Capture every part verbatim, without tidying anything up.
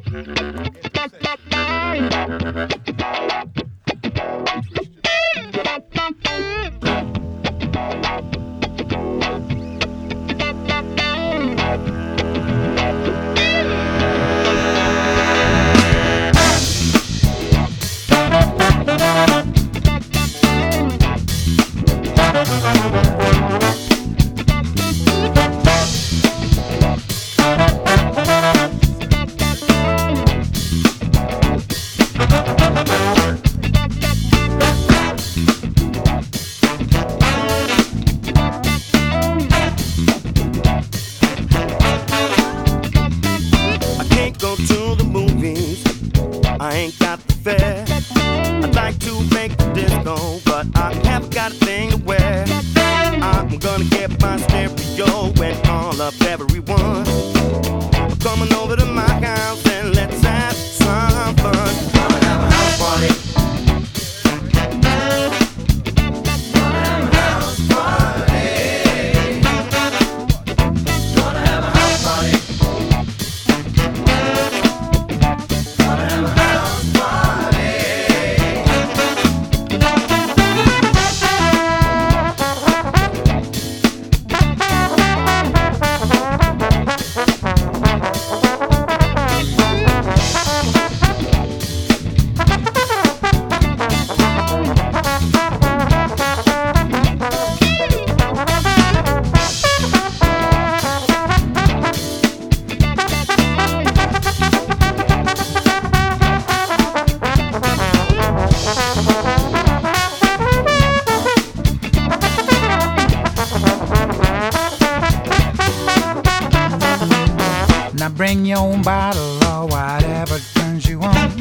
Bring your own bottle or whatever turns you on.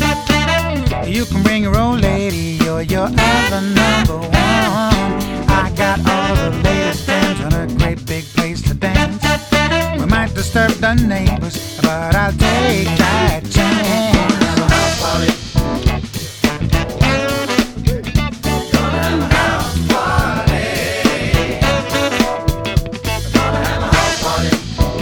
You can bring your old lady or your other number one. I got all the latest trends and a great big place to dance. We might disturb the neighbors, but I'll take that chance. House party. Gonna have a house party. Gonna have a house party.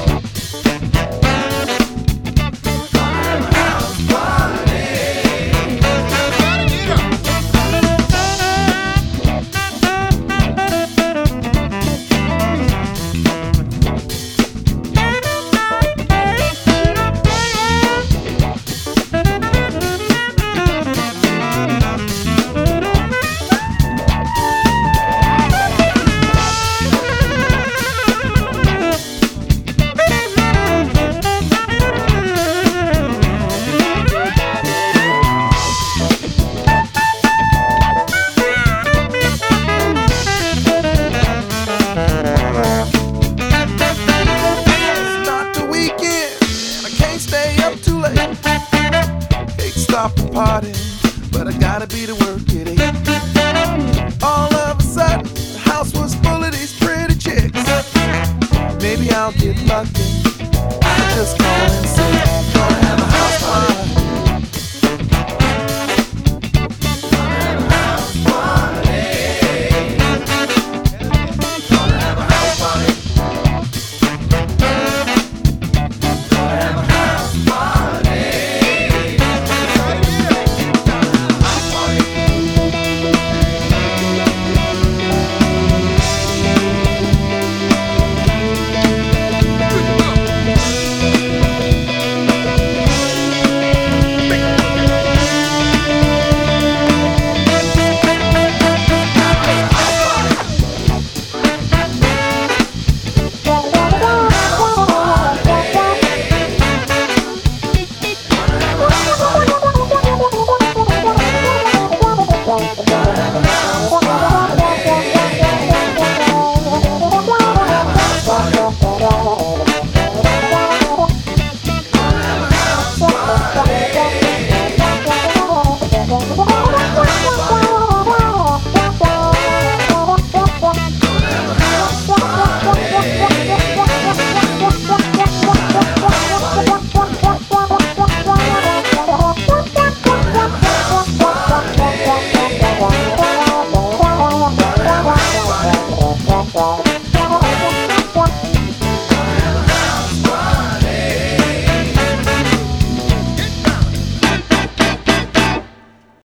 Party, but I gotta be to work at eight. All of a sudden, the house was full of these pretty chicks. Maybe I'll get lucky. I just call and say